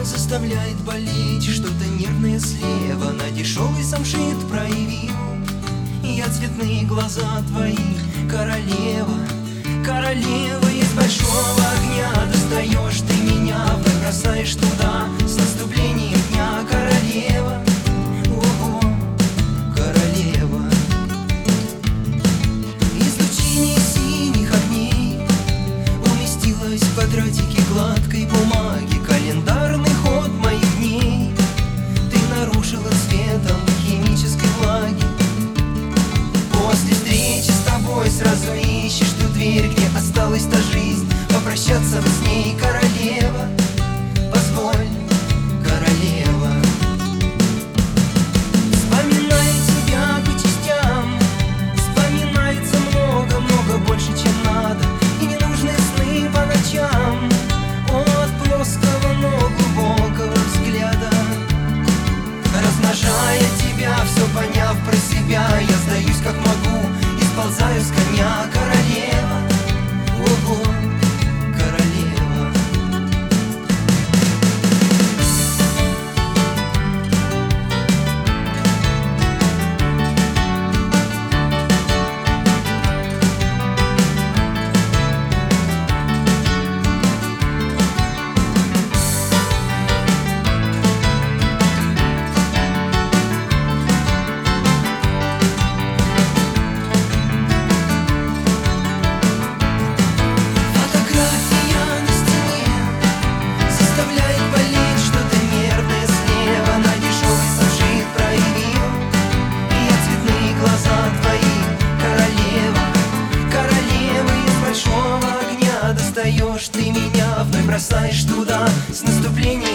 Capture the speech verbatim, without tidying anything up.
Заставляет болеть что-то нервное слева. На дешевый самшит проявил я цветные глаза твои. Королева, королева, из большого огня достаешь ты меня, вновь бросаешь туда с наступлением дня. Королева, ого, королева, излучение синих огней уместилось в квадратике гладкой бумаги. Календарный ход моих дней ты нарушила цветом химической влаги. После встречи с тобой сразу ищешь ту дверь, где осталась та жизнь. Попрощаться бы с ней, королева, позволь, королева. Вспоминаю тебя по частям, вспоминается много-много больше, чем надо. И ненужные сны по ночам от плоского, но глубокого взгляда. Размножая тебя, все поняв про себя, я сдаюсь как могу и сползаю с коня. Королева, ого, королева. Достаешь ты меня, вновь бросаешь туда с наступлением